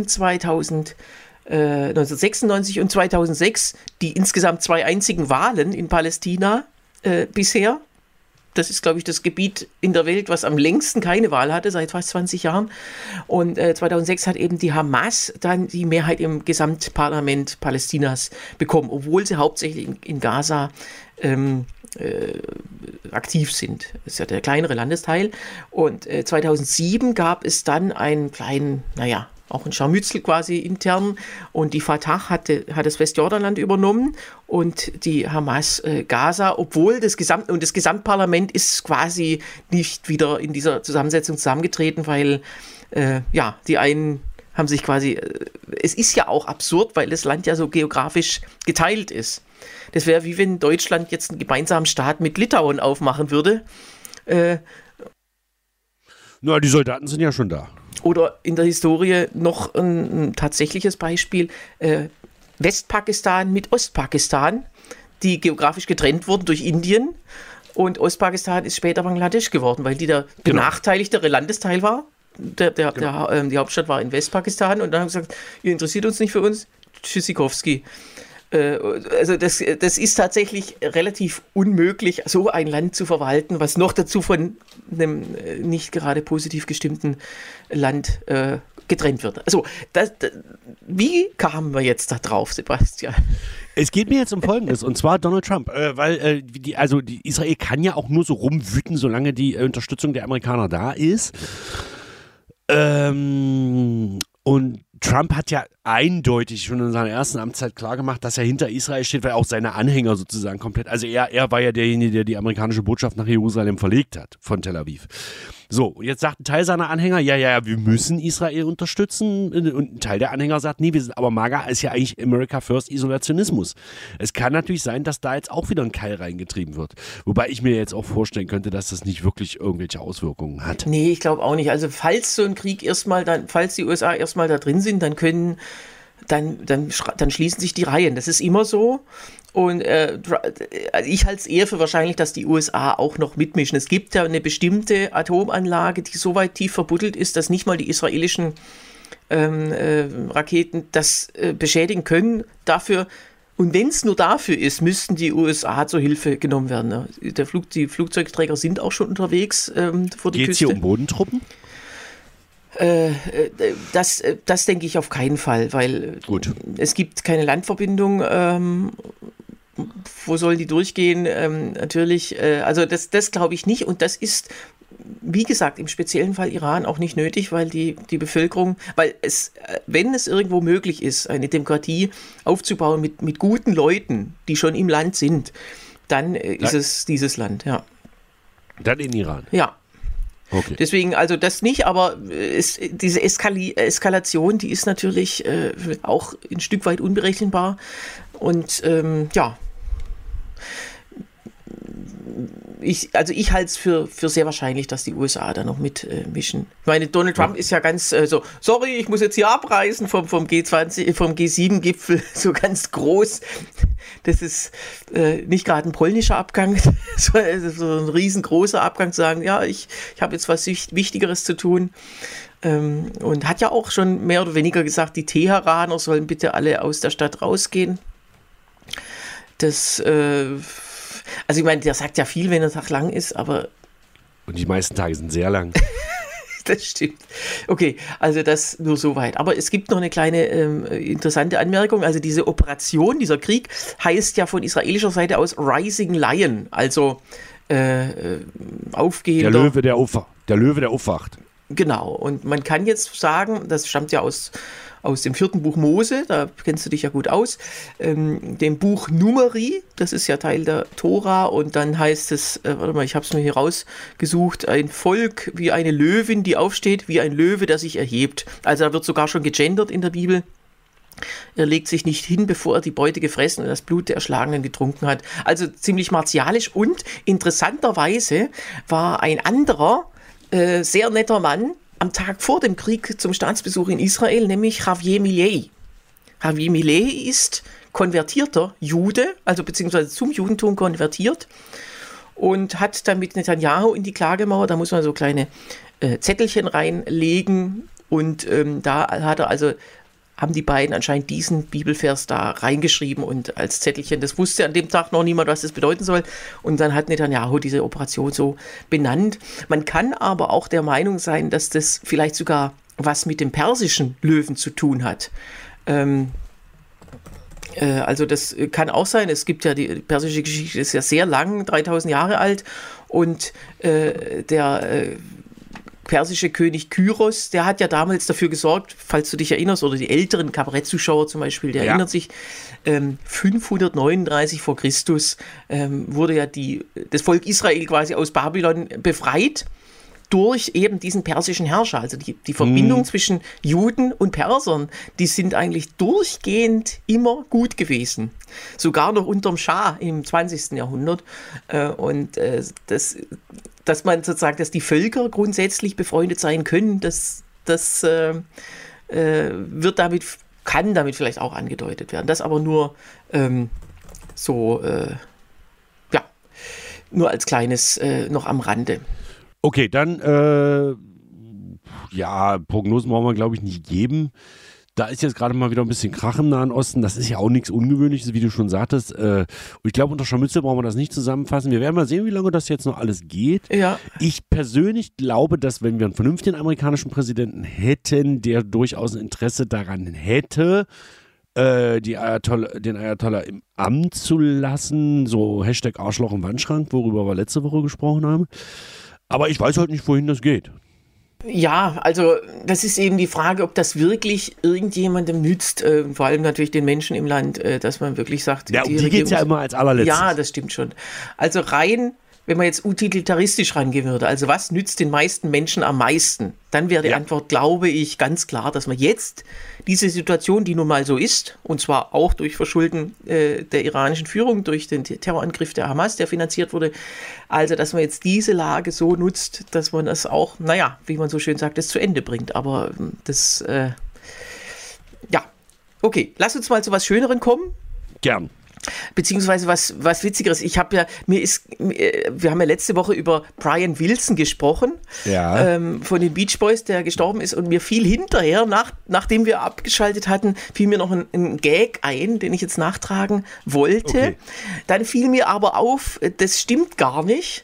1996 und 2006 die insgesamt 2 einzigen Wahlen in Palästina bisher. Das ist, glaube ich, das Gebiet in der Welt, was am längsten keine Wahl hatte, seit fast 20 Jahren. Und 2006 hat eben die Hamas dann die Mehrheit im Gesamtparlament Palästinas bekommen, obwohl sie hauptsächlich in Gaza aktiv sind. Das ist ja der kleinere Landesteil. Und 2007 gab es dann einen kleinen, auch ein Scharmützel quasi intern, und die Fatah hat das Westjordanland übernommen und die Hamas Gaza, obwohl das Gesamtparlament ist quasi nicht wieder in dieser Zusammensetzung zusammengetreten, weil die einen haben sich quasi, es ist ja auch absurd, weil das Land ja so geografisch geteilt ist. Das wäre wie wenn Deutschland jetzt einen gemeinsamen Staat mit Litauen aufmachen würde. Die Soldaten sind ja schon da. Oder in der Historie noch ein tatsächliches Beispiel, Westpakistan mit Ostpakistan, die geografisch getrennt wurden durch Indien, und Ostpakistan ist später Bangladesch geworden, weil die der benachteiligtere Landesteil war. Die Hauptstadt war in Westpakistan und dann haben sie gesagt, ihr interessiert uns nicht für uns, Tschüssikowski. Also das ist tatsächlich relativ unmöglich, so ein Land zu verwalten, was noch dazu von einem nicht gerade positiv gestimmten Land getrennt wird. Also wie kamen wir jetzt da drauf, Sebastian? Es geht mir jetzt um Folgendes, und zwar Donald Trump, weil die Israel kann ja auch nur so rumwüten, solange die Unterstützung der Amerikaner da ist. Und Trump hat ja eindeutig schon in seiner ersten Amtszeit klargemacht, dass er hinter Israel steht, weil auch seine Anhänger sozusagen komplett, also er war ja derjenige, der die amerikanische Botschaft nach Jerusalem verlegt hat, von Tel Aviv. So, und jetzt sagt ein Teil seiner Anhänger, wir müssen Israel unterstützen, und ein Teil der Anhänger sagt, nee, wir sind aber MAGA ist ja eigentlich America First Isolationismus. Es kann natürlich sein, dass da jetzt auch wieder ein Keil reingetrieben wird. Wobei ich mir jetzt auch vorstellen könnte, dass das nicht wirklich irgendwelche Auswirkungen hat. Nee, ich glaube auch nicht. Also falls so ein Krieg falls die USA erstmal da drin sind, dann schließen sich die Reihen. Das ist immer so. Und ich halte es eher für wahrscheinlich, dass die USA auch noch mitmischen. Es gibt ja eine bestimmte Atomanlage, die so weit tief verbuddelt ist, dass nicht mal die israelischen Raketen das beschädigen können. Und wenn es nur dafür ist, müssten die USA zur Hilfe genommen werden. Die Flugzeugträger sind auch schon unterwegs vor die Küste. Geht es hier um Bodentruppen? Das denke ich auf keinen Fall, weil es gibt keine Landverbindung. Wo sollen die durchgehen? Natürlich, also das glaube ich nicht. Und das ist wie gesagt, im speziellen Fall Iran auch nicht nötig, weil die Bevölkerung, wenn es irgendwo möglich ist, eine Demokratie aufzubauen mit guten Leuten, die schon im Land sind, dann ist es dieses Land, ja. Dann in Iran? Ja. Okay. Deswegen, also das nicht, aber diese Eskalation, die ist natürlich auch ein Stück weit unberechenbar. Und ja, ich halte es für sehr wahrscheinlich, dass die USA da noch mitmischen. Ich meine, Donald Trump ist ja ganz sorry, ich muss jetzt hier abreisen vom G20, vom G7-Gipfel, so ganz groß. Das ist nicht gerade ein polnischer Abgang, so ein riesengroßer Abgang zu sagen, ja, ich habe jetzt was Wichtigeres zu tun. Und hat ja auch schon mehr oder weniger gesagt, die Teheraner sollen bitte alle aus der Stadt rausgehen. Das also ich meine, der sagt ja viel, wenn der Tag lang ist, aber... Und die meisten Tage sind sehr lang. Das stimmt. Okay, also das nur soweit. Aber es gibt noch eine kleine interessante Anmerkung. Also diese Operation, dieser Krieg, heißt ja von israelischer Seite aus Rising Lion, also aufgehender... Der Löwe, der aufwacht. Genau, und man kann jetzt sagen, das stammt ja aus dem 4. Buch Mose, da kennst du dich ja gut aus, dem Buch Numeri, das ist ja Teil der Tora, und dann heißt es, warte mal, ich habe es mir hier rausgesucht, ein Volk wie eine Löwin, die aufsteht, wie ein Löwe, der sich erhebt. Also da wird sogar schon gegendert in der Bibel. Er legt sich nicht hin, bevor er die Beute gefressen und das Blut der Erschlagenen getrunken hat. Also ziemlich martialisch, und interessanterweise war ein anderer, sehr netter Mann am Tag vor dem Krieg zum Staatsbesuch in Israel, nämlich Javier Milei. Javier Milei ist konvertierter Jude, also beziehungsweise zum Judentum konvertiert, und hat dann mit Netanyahu in die Klagemauer, da muss man so kleine Zettelchen reinlegen, und haben die beiden anscheinend diesen Bibelvers da reingeschrieben und als Zettelchen, das wusste an dem Tag noch niemand, was das bedeuten soll, und dann hat Netanyahu diese Operation so benannt. Man kann aber auch der Meinung sein, dass das vielleicht sogar was mit dem persischen Löwen zu tun hat. Also das kann auch sein, es gibt ja, die persische Geschichte ist ja sehr lang, 3000 Jahre alt, und der persische König Kyros, der hat ja damals dafür gesorgt, falls du dich erinnerst, oder die älteren Kabarettzuschauer zum Beispiel, der erinnert sich, 539 vor Christus wurde ja das Volk Israel quasi aus Babylon befreit durch eben diesen persischen Herrscher. Also die Verbindung zwischen Juden und Persern, die sind eigentlich durchgehend immer gut gewesen. Sogar noch unterm Schah im 20. Jahrhundert. Dass man sozusagen, dass die Völker grundsätzlich befreundet sein können, kann damit vielleicht auch angedeutet werden. Das aber nur nur als kleines noch am Rande. Okay, dann Prognosen brauchen wir, glaube ich, nicht geben. Da ist jetzt gerade mal wieder ein bisschen Krach im Nahen Osten. Das ist ja auch nichts Ungewöhnliches, wie du schon sagtest. Und ich glaube, unter Scharmützel brauchen wir das nicht zusammenfassen. Wir werden mal sehen, wie lange das jetzt noch alles geht. Ja. Ich persönlich glaube, dass, wenn wir einen vernünftigen amerikanischen Präsidenten hätten, der durchaus ein Interesse daran hätte, den Ayatollah im Amt zu lassen, so Hashtag Arschloch im Wandschrank, worüber wir letzte Woche gesprochen haben. Aber ich weiß halt nicht, wohin das geht. Ja, also das ist eben die Frage, ob das wirklich irgendjemandem nützt, vor allem natürlich den Menschen im Land, dass man wirklich sagt... Ja, um die geht es ja immer als allerletztes. Ja, das stimmt schon. Also rein, wenn man jetzt utilitaristisch rangehen würde, also was nützt den meisten Menschen am meisten, dann wäre die Antwort, glaube ich, ganz klar, dass man jetzt diese Situation, die nun mal so ist, und zwar auch durch Verschulden der iranischen Führung, durch den Terrorangriff der Hamas, der finanziert wurde, also dass man jetzt diese Lage so nutzt, dass man das auch, wie man so schön sagt, das zu Ende bringt. Aber das, okay, lass uns mal zu was Schönerem kommen. Gern. Beziehungsweise was Witzigeres. Wir haben ja letzte Woche über Brian Wilson gesprochen, von den Beach Boys, der gestorben ist, und mir fiel hinterher, nachdem wir abgeschaltet hatten, fiel mir noch ein Gag ein, den ich jetzt nachtragen wollte. Okay. Dann fiel mir aber auf, das stimmt gar nicht.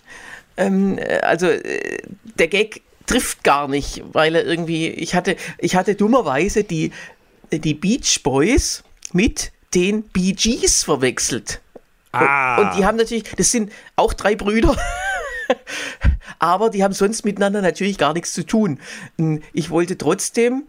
Der Gag trifft gar nicht, weil er irgendwie, ich hatte dummerweise die Beach Boys mit den Bee Gees verwechselt. Und die haben natürlich, das sind auch 3 Brüder, aber die haben sonst miteinander natürlich gar nichts zu tun. Ich wollte trotzdem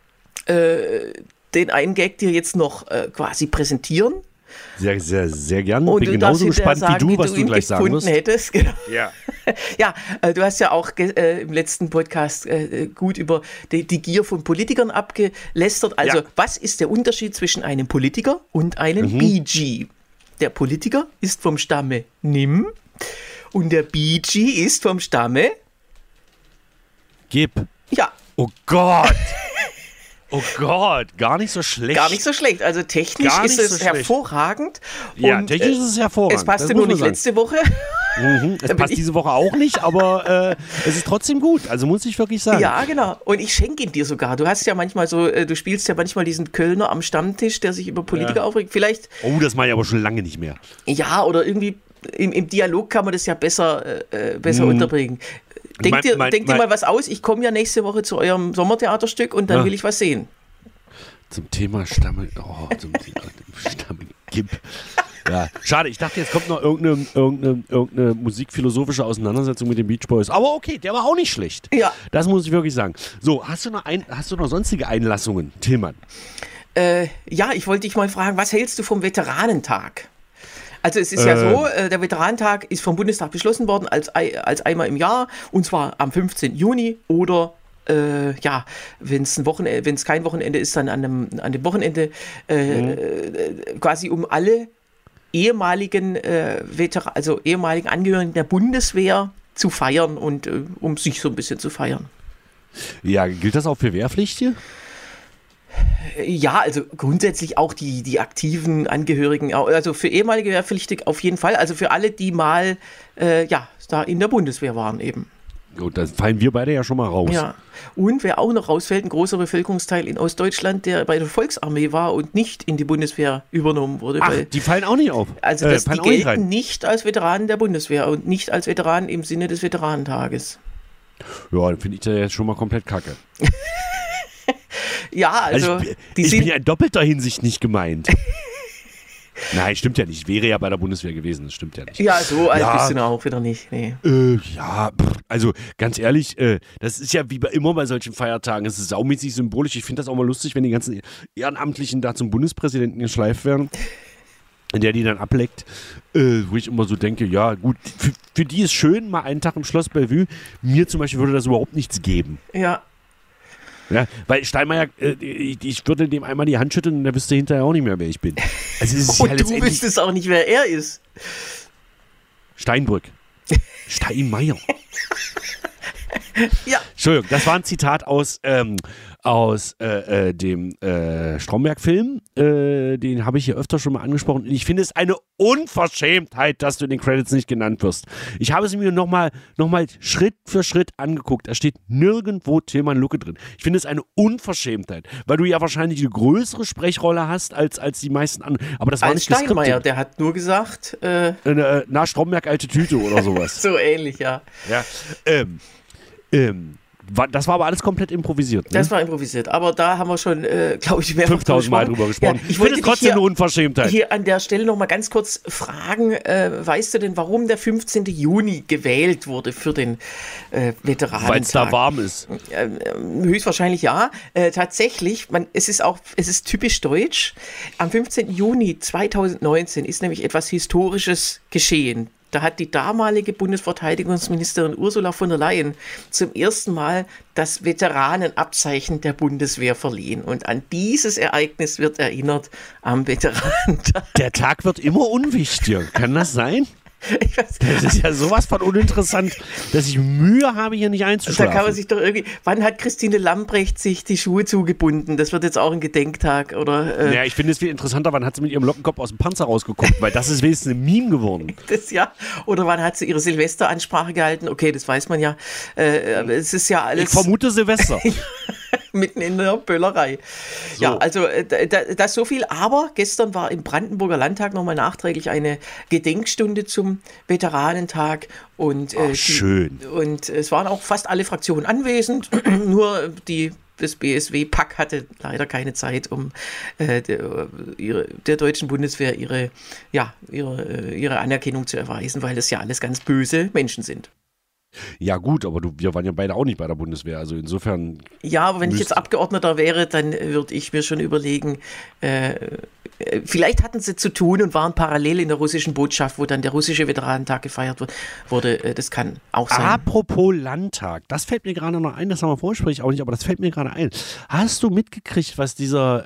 den einen Gag dir jetzt noch quasi präsentieren. Sehr, sehr, sehr gern. Und bin genauso gespannt wie du, was du gleich sagen wirst. Hättest. Genau. Ja. Ja, du hast ja auch im letzten Podcast gut über die Gier von Politikern abgelästert. Also, was ist der Unterschied zwischen einem Politiker und einem BG? Der Politiker ist vom Stamme Nim und der BG ist vom Stamme Gib. Ja. Oh Gott. Oh Gott, gar nicht so schlecht. Gar nicht so schlecht. Also technisch ist es hervorragend. Ja, und, technisch ist es hervorragend. Es passte nur nicht letzte Woche. Es passt diese Woche auch nicht, aber es ist trotzdem gut. Also muss ich wirklich sagen. Ja, genau. Und ich schenke ihn dir sogar. Du hast ja manchmal so, du spielst ja manchmal diesen Kölner am Stammtisch, der sich über Politiker aufregt. Vielleicht. Oh, das mache ich aber schon lange nicht mehr. Ja, oder irgendwie im Dialog kann man das ja besser unterbringen. Denkt dir mal was aus. Ich komme ja nächste Woche zu eurem Sommertheaterstück und dann will ich was sehen. Zum Thema Stammel. Oh, zum Thema Stammel. Gib. Ja, schade. Ich dachte, jetzt kommt noch irgendeine musikphilosophische Auseinandersetzung mit den Beach Boys. Aber okay, der war auch nicht schlecht. Ja. Das muss ich wirklich sagen. So, hast du noch sonstige Einlassungen, Tillmann? Ja, ich wollte dich mal fragen, was hältst du vom Veteranentag? Also es ist ja so, der Veteranentag ist vom Bundestag beschlossen worden als einmal im Jahr, und zwar am 15. Juni oder wenn es kein Wochenende ist, dann an dem Wochenende quasi um alle ehemaligen ehemaligen Angehörigen der Bundeswehr zu feiern und um sich so ein bisschen zu feiern. Ja, gilt das auch für Wehrpflichtige? Ja, also grundsätzlich auch die aktiven Angehörigen, also für ehemalige Wehrpflichtige auf jeden Fall, also für alle, die mal da in der Bundeswehr waren eben. Gut, dann fallen wir beide ja schon mal raus. Ja, und wer auch noch rausfällt, ein großer Bevölkerungsteil in Ostdeutschland, der bei der Volksarmee war und nicht in die Bundeswehr übernommen wurde. Ach, die fallen auch nicht auf? Also die gelten nicht als Veteranen der Bundeswehr und nicht als Veteranen im Sinne des Veteranentages. Ja, dann finde ich das jetzt schon mal komplett kacke. Ja, also ich bin ja in doppelter Hinsicht nicht gemeint. Nein, stimmt ja nicht. Ich wäre ja bei der Bundeswehr gewesen, das stimmt ja nicht. Ja, so alt bist du auch wieder nicht. Nee. Also ganz ehrlich, das ist ja wie immer bei solchen Feiertagen, es ist saumäßig symbolisch. Ich finde das auch mal lustig, wenn die ganzen Ehrenamtlichen da zum Bundespräsidenten geschleift werden, der die dann ableckt, wo ich immer so denke, ja gut, für die ist schön, mal einen Tag im Schloss Bellevue. Mir zum Beispiel würde das überhaupt nichts geben. Ja. Ja, weil Steinmeier, ich würde dem einmal die Hand schütteln und der wüsste hinterher auch nicht mehr, wer ich bin. Also es ist und du wüsstest auch nicht, wer er ist. Steinbrück. Steinmeier. Ja. Entschuldigung, das war ein Zitat aus dem Stromberg-Film. Den habe ich hier öfter schon mal angesprochen. Ich finde es eine Unverschämtheit, dass du in den Credits nicht genannt wirst. Ich habe es mir nochmal Schritt für Schritt angeguckt. Da steht nirgendwo Tilman Lucke drin. Ich finde es eine Unverschämtheit, weil du ja wahrscheinlich eine größere Sprechrolle hast als die meisten anderen. Aber das war nicht geskriptet. Steinmeier, der hat nur gesagt... na, Stromberg, alte Tüte oder sowas. So ähnlich, ja. Ja, das war aber alles komplett improvisiert. Ne? Das war improvisiert, aber da haben wir schon, glaube ich, mehrfach 5000 Mal drüber gesprochen. Ja, ich wollte es trotzdem eine Unverschämtheit. Hier an der Stelle noch mal ganz kurz fragen, weißt du denn, warum der 15. Juni gewählt wurde für den Veteranentag? Weil es da warm ist. Höchstwahrscheinlich ja. Tatsächlich, es ist typisch deutsch. Am 15. Juni 2019 ist nämlich etwas Historisches geschehen. Da hat die damalige Bundesverteidigungsministerin Ursula von der Leyen zum ersten Mal das Veteranenabzeichen der Bundeswehr verliehen. Und an dieses Ereignis wird erinnert am Veteranentag. Der Tag wird immer unwichtiger. Kann das sein? Das ist ja sowas von uninteressant, dass ich Mühe habe, hier nicht einzuschlafen. Da kann man sich doch irgendwie... Wann hat Christine Lambrecht sich die Schuhe zugebunden? Das wird jetzt auch ein Gedenktag, oder? Ja, ich finde es viel interessanter, wann hat sie mit ihrem Lockenkopf aus dem Panzer rausgeguckt, weil das ist wenigstens ein Meme geworden. Oder wann hat sie ihre Silvesteransprache gehalten? Okay, das weiß man ja. Es ist ja alles... Ich vermute Silvester. Mitten in der Böllerei. So. Ja, also das so viel. Aber gestern war im Brandenburger Landtag nochmal nachträglich eine Gedenkstunde zum Veteranentag. Und, schön. Und es waren auch fast alle Fraktionen anwesend. Nur das BSW-Pack hatte leider keine Zeit, um der deutschen Bundeswehr ihre Anerkennung zu erweisen, weil das ja alles ganz böse Menschen sind. Ja gut, aber wir waren ja beide auch nicht bei der Bundeswehr, also insofern... Ja, aber wenn ich jetzt Abgeordneter wäre, dann würde ich mir schon überlegen, vielleicht hatten sie zu tun und waren parallel in der russischen Botschaft, wo dann der russische Veteranentag gefeiert wurde. Das kann auch sein. Apropos Landtag, das fällt mir gerade noch ein, das haben wir vorgespräch auch nicht, aber das fällt mir gerade ein. Hast du mitgekriegt, was dieser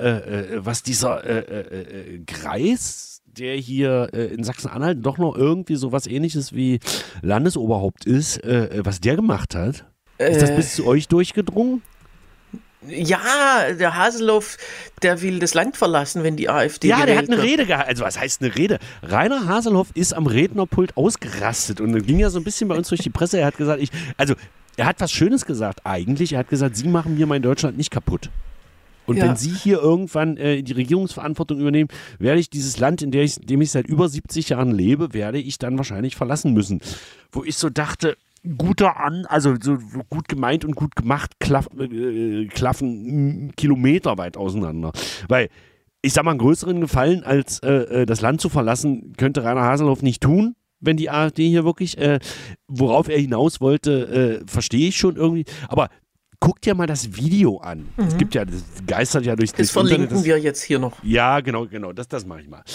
Greis, der hier in Sachsen-Anhalt doch noch irgendwie so was Ähnliches wie Landesoberhaupt ist, was der gemacht hat? Ist das bis zu euch durchgedrungen? Ja, der Haseloff, der will das Land verlassen, wenn die AfD Ja, der hat eine wird. Rede gehalten. Also was heißt eine Rede? Rainer Haseloff ist am Rednerpult ausgerastet und ging ja so ein bisschen bei uns durch die Presse. Er hat gesagt, er hat was Schönes gesagt eigentlich. Er hat gesagt, Sie machen mir mein Deutschland nicht kaputt. Und wenn Sie hier irgendwann die Regierungsverantwortung übernehmen, werde ich dieses Land, in dem ich seit über 70 Jahren lebe, werde ich dann wahrscheinlich verlassen müssen. Wo ich so dachte, also so gut gemeint und gut gemacht, klaffen kilometerweit auseinander. Weil, ich sag mal, einen größeren Gefallen als das Land zu verlassen, könnte Rainer Haseloff nicht tun. Wenn die AfD hier wirklich, worauf er hinaus wollte, verstehe ich schon irgendwie. Aber guck dir mal das Video an. Es gibt ja, das geistert ja durchs Das verlinken wir jetzt hier noch. Ja, genau, das mache ich mal.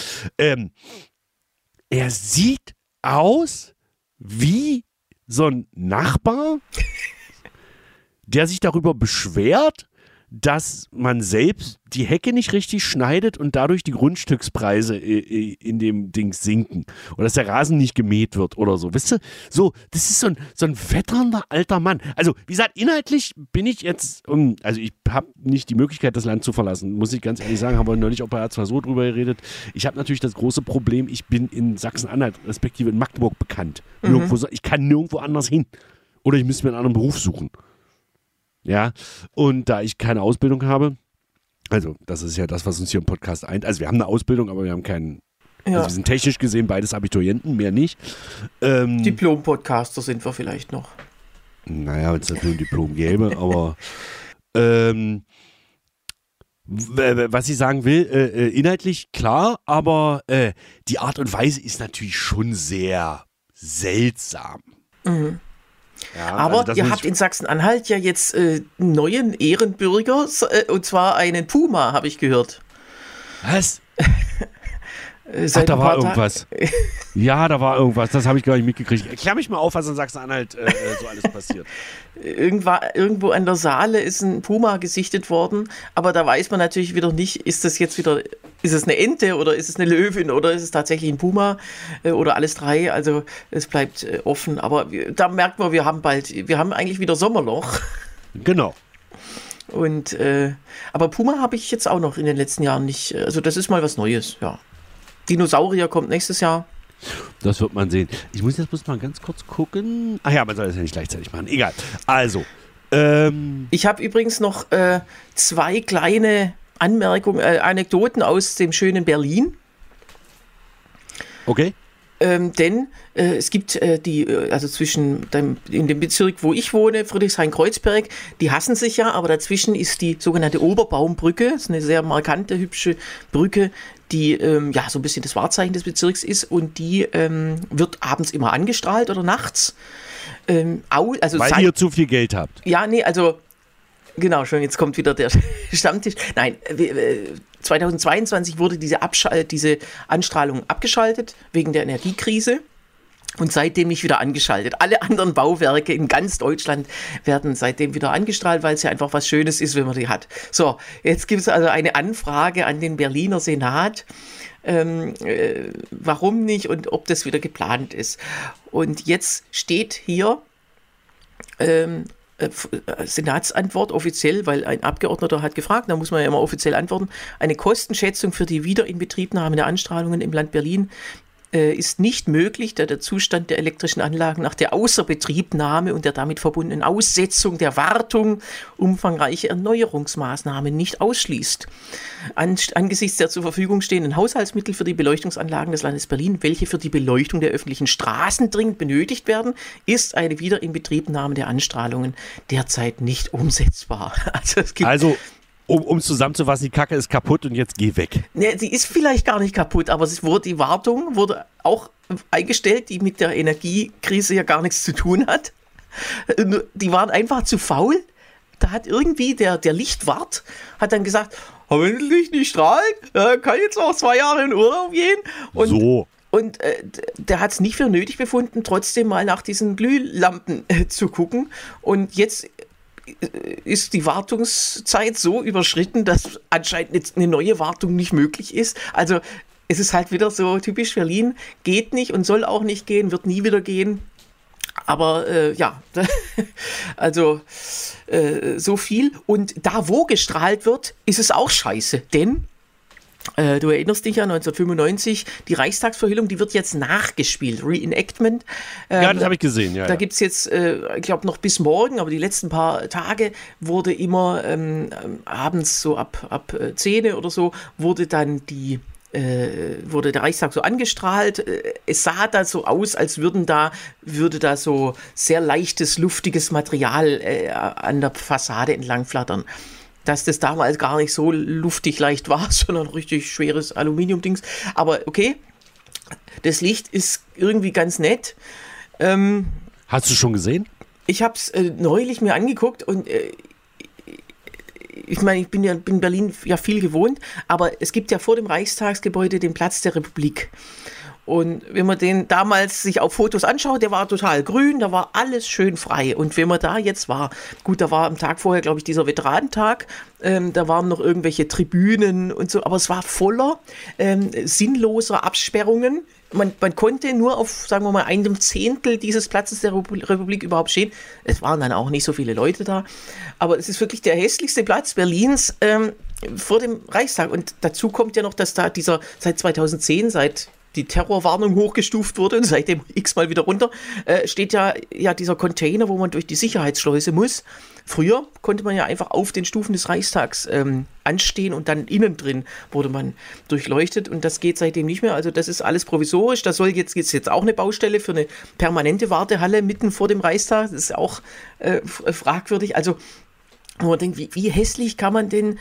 Er sieht aus wie so ein Nachbar, der sich darüber beschwert, dass man selbst die Hecke nicht richtig schneidet und dadurch die Grundstückspreise in dem Ding sinken. Oder dass der Rasen nicht gemäht wird oder so. Wisst ihr? So, das ist so ein wetternder alter Mann. Also, wie gesagt, inhaltlich bin ich jetzt, also ich habe nicht die Möglichkeit, das Land zu verlassen, muss ich ganz ehrlich sagen, haben wir neulich auch bei R2 so drüber geredet. Ich habe natürlich das große Problem, ich bin in Sachsen-Anhalt, respektive in Magdeburg bekannt. Ich kann nirgendwo anders hin. Oder ich müsste mir einen anderen Beruf suchen. Ja, und da ich keine Ausbildung habe, also das ist ja das, was uns hier im Podcast eint. Also wir haben eine Ausbildung, aber wir haben keinen, also wir sind technisch gesehen beides Abiturienten, mehr nicht. Diplom-Podcaster sind wir vielleicht noch. Naja, wenn es natürlich ein Diplom gäbe, aber was ich sagen will, inhaltlich klar, aber die Art und Weise ist natürlich schon sehr seltsam. Mhm. Ja, aber also ihr habt in Sachsen-Anhalt ja jetzt einen neuen Ehrenbürger, und zwar einen Puma, habe ich gehört. Was? Da war irgendwas. Ja, da war irgendwas. Das habe ich gar nicht mitgekriegt. Klär mich mal auf, was in Sachsen-Anhalt so alles passiert. Irgendwo an der Saale ist ein Puma gesichtet worden, aber da weiß man natürlich wieder nicht, ist es eine Ente oder ist es eine Löwin oder ist es tatsächlich ein Puma oder alles drei. Also es bleibt offen. Aber da merkt man, wir haben eigentlich wieder Sommerloch. Genau. Und aber Puma habe ich jetzt auch noch in den letzten Jahren nicht. Also das ist mal was Neues, ja. Dinosaurier kommt nächstes Jahr. Das wird man sehen. Ich muss jetzt bloß mal ganz kurz gucken. Ach ja, man soll das ja nicht gleichzeitig machen. Egal. Also. Ich habe übrigens noch 2 kleine Anekdoten aus dem schönen Berlin. Okay. Denn es gibt also in dem Bezirk, wo ich wohne, Friedrichshain-Kreuzberg, die hassen sich ja, aber dazwischen ist die sogenannte Oberbaumbrücke, das ist eine sehr markante, hübsche Brücke, die so ein bisschen das Wahrzeichen des Bezirks ist und die wird abends immer angestrahlt oder nachts. Weil ihr zu viel Geld habt. Ja, nee, also genau, schon jetzt kommt wieder der Stammtisch. Nein, 2022 wurde diese Anstrahlung abgeschaltet wegen der Energiekrise und seitdem nicht wieder angeschaltet. Alle anderen Bauwerke in ganz Deutschland werden seitdem wieder angestrahlt, weil es ja einfach was Schönes ist, wenn man die hat. So, jetzt gibt es also eine Anfrage an den Berliner Senat, warum nicht und ob das wieder geplant ist. Und jetzt steht hier Senatsantwort offiziell, weil ein Abgeordneter hat gefragt, da muss man ja immer offiziell antworten, eine Kostenschätzung für die Wiederinbetriebnahme der Anstrahlungen im Land Berlin ist nicht möglich, da der Zustand der elektrischen Anlagen nach der Außerbetriebnahme und der damit verbundenen Aussetzung der Wartung umfangreiche Erneuerungsmaßnahmen nicht ausschließt. Angesichts der zur Verfügung stehenden Haushaltsmittel für die Beleuchtungsanlagen des Landes Berlin, welche für die Beleuchtung der öffentlichen Straßen dringend benötigt werden, ist eine Wiederinbetriebnahme der Anstrahlungen derzeit nicht umsetzbar. Also um zusammenzufassen, die Kacke ist kaputt und jetzt geh weg. Ne, sie ist vielleicht gar nicht kaputt, aber die Wartung wurde auch eingestellt, die mit der Energiekrise ja gar nichts zu tun hat. Die waren einfach zu faul. Da hat irgendwie der Lichtwart hat dann gesagt, wenn das Licht nicht strahlt, kann jetzt auch 2 Jahre in Urlaub gehen. Und der hat es nicht für nötig befunden, trotzdem mal nach diesen Glühlampen zu gucken. Und jetzt ist die Wartungszeit so überschritten, dass anscheinend jetzt eine neue Wartung nicht möglich ist. Also es ist halt wieder so typisch Berlin, geht nicht und soll auch nicht gehen, wird nie wieder gehen. Aber also so viel. Und da, wo gestrahlt wird, ist es auch scheiße. Denn, du erinnerst dich ja, 1995, die Reichstagsverhüllung, die wird jetzt nachgespielt. Reenactment. Ja, das habe ich gesehen. Ja, da gibt es jetzt, ich glaube, noch bis morgen, aber die letzten paar Tage wurde immer abends so ab 10 oder so, wurde dann wurde der Reichstag so angestrahlt. Es sah da so aus, als würde da so sehr leichtes, luftiges Material an der Fassade entlang flattern. Dass das damals gar nicht so luftig leicht war, sondern richtig schweres Aluminiumdings. Aber okay, das Licht ist irgendwie ganz nett. Hast du schon gesehen? Ich habe es neulich mir angeguckt und ich meine, ich bin in Berlin ja viel gewohnt, aber es gibt ja vor dem Reichstagsgebäude den Platz der Republik. Und wenn man den damals sich auf Fotos anschaut, der war total grün, da war alles schön frei. Und wenn man da jetzt war, gut, da war am Tag vorher, glaube ich, dieser Veteranentag, da waren noch irgendwelche Tribünen und so, aber es war voller sinnloser Absperrungen. Man konnte nur auf, sagen wir mal, 1/10 dieses Platzes der Republik überhaupt stehen. Es waren dann auch nicht so viele Leute da. Aber es ist wirklich der hässlichste Platz Berlins vor dem Reichstag. Und dazu kommt ja noch, dass da seit 2010, seit die Terrorwarnung hochgestuft wurde und seitdem x-mal wieder runter, steht ja dieser Container, wo man durch die Sicherheitsschleuse muss. Früher konnte man ja einfach auf den Stufen des Reichstags anstehen und dann innen drin wurde man durchleuchtet und das geht seitdem nicht mehr. Also das ist alles provisorisch. Da soll jetzt auch eine Baustelle für eine permanente Wartehalle mitten vor dem Reichstag. Das ist auch fragwürdig. Also wo man denkt, wie hässlich kann man denn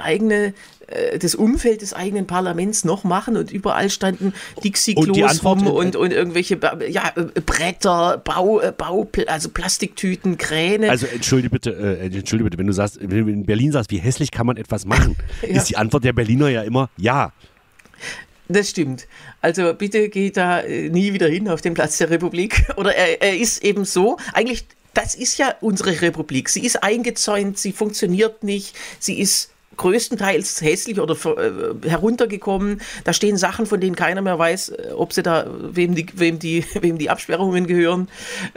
das Umfeld des eigenen Parlaments noch machen und überall standen Dixie-Klos rum und irgendwelche Bretter, also Plastiktüten, Kräne. Also entschuldige bitte, wenn du in Berlin sagst, wie hässlich kann man etwas machen, ist die Antwort der Berliner ja immer ja. Das stimmt. Also bitte geht da nie wieder hin auf den Platz der Republik. Oder er ist eben so, eigentlich. Das ist ja unsere Republik. Sie ist eingezäunt, sie funktioniert nicht, sie ist größtenteils hässlich oder heruntergekommen. Da stehen Sachen, von denen keiner mehr weiß, ob sie da wem die Absperrungen gehören.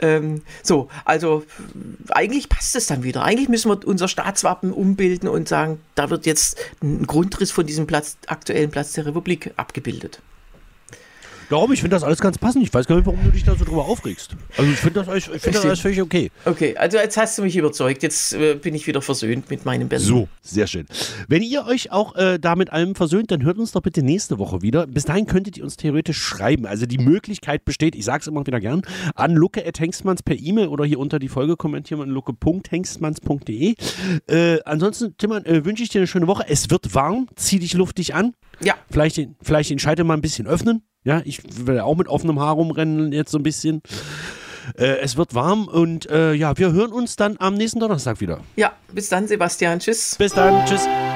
Also eigentlich passt es dann wieder. Eigentlich müssen wir unser Staatswappen umbilden und sagen, da wird jetzt ein Grundriss von diesem aktuellen Platz der Republik abgebildet. Darum, ich finde das alles ganz passend. Ich weiß gar nicht, warum du dich da so drüber aufregst. Also ich finde das alles völlig okay. Okay, also jetzt hast du mich überzeugt. Jetzt bin ich wieder versöhnt mit meinem Berlin. So, sehr schön. Wenn ihr euch auch da mit allem versöhnt, dann hört uns doch bitte nächste Woche wieder. Bis dahin könntet ihr uns theoretisch schreiben. Also die Möglichkeit besteht, ich sage es immer wieder gern, an lucke@hengstmanns per E-Mail oder hier unter die Folge kommentieren an lucke.hengstmanns.de. Ansonsten, Timman, wünsche ich dir eine schöne Woche. Es wird warm, zieh dich luftig an. Ja. Vielleicht den Scheitel mal ein bisschen öffnen. Ja, ich will auch mit offenem Haar rumrennen jetzt so ein bisschen. Es wird warm und wir hören uns dann am nächsten Donnerstag wieder. Ja, bis dann, Sebastian. Tschüss. Bis dann. Tschüss.